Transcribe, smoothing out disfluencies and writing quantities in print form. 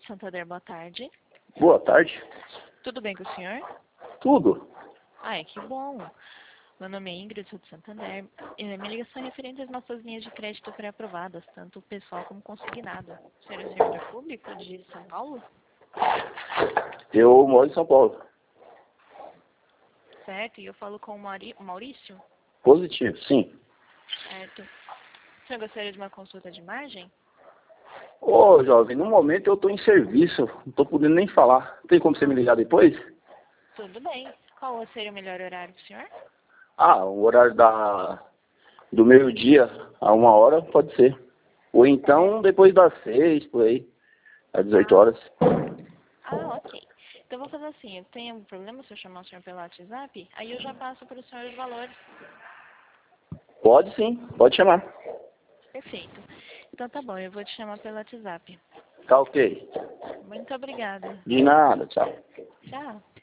Santander, boa tarde. Boa tarde. Tudo bem com o senhor? Tudo. Ai, que bom. Meu nome é Ingrid, sou de Santander. Minha ligação é referente às nossas linhas de crédito pré-aprovadas, tanto pessoal como consignado. O senhor é servidor público de São Paulo? Eu moro em São Paulo. Certo, e eu falo com o Maurício? Positivo, sim. Certo. O senhor gostaria de uma consulta de margem? Ô, jovem, no momento eu estou em serviço, não estou podendo nem falar. Tem como você me ligar depois? Tudo bem. Qual seria o melhor horário para o senhor? O horário do meio-dia a 1h pode ser. Ou então depois das 6, por aí, às 18 horas. Ok. Então vou fazer assim, tem algum problema se eu chamar o senhor pelo WhatsApp? Aí eu já passo para o senhor os valores. Pode sim, pode chamar. Perfeito. Então tá bom, eu vou te chamar pelo WhatsApp. Tá ok. Muito obrigada. De nada, tchau. Tchau.